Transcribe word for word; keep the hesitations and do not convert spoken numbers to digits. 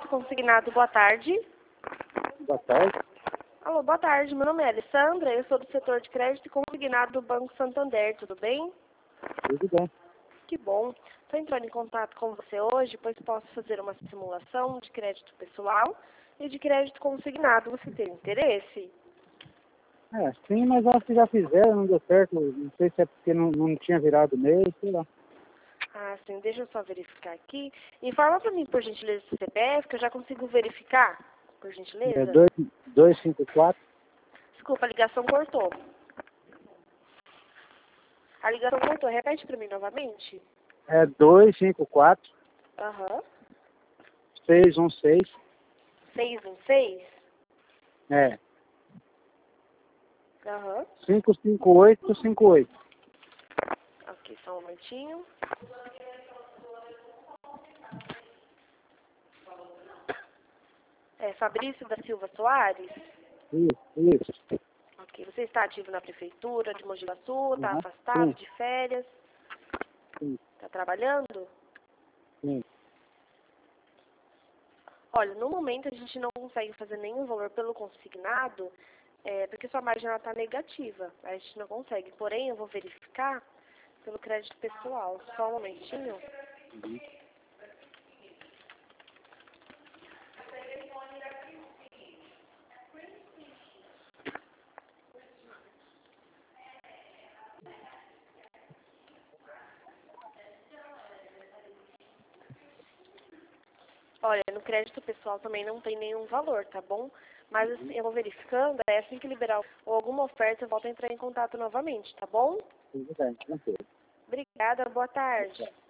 Crédito Consignado, boa tarde. Boa tarde. Alô, boa tarde. Meu nome é Alessandra, eu sou do setor de crédito consignado do Banco Santander, tudo bem? Tudo bem. Que bom. Estou entrando em contato com você hoje, pois posso fazer uma simulação de crédito pessoal e de crédito consignado. Você tem interesse? É, sim, mas acho que já fizeram, não deu certo. Não sei se é porque não, não tinha virado mês, sei lá. Ah, sim. Deixa eu só verificar aqui. Informa para mim, por gentileza, o C P F, que eu já consigo verificar, por É gentileza. dois cinco quatro. Desculpa, a ligação cortou. A ligação cortou. Repete para mim novamente. É dois cinco quatro, Aham. seis um seis. seis um seis? É, Aham. cinco cinco oito cinco oito. Ok, só um momentinho. É Fabrício da Silva Soares? Isso, isso. Ok. Você está ativo na prefeitura de Mogi Guaçu? Está Uhum. afastado Sim, de férias? sim, Está trabalhando? sim. Olha, no momento a gente não consegue fazer nenhum valor pelo consignado, é, porque sua margem está negativa. A gente não consegue. Porém, eu vou verificar pelo crédito pessoal. Só um momentinho. Uhum. Olha, no crédito pessoal também não tem nenhum valor, tá bom? Mas assim, eu vou verificando, é assim que liberar ou alguma oferta, eu volto a entrar em contato novamente, tá bom? Tudo bem, tranquilo. Obrigada, boa tarde.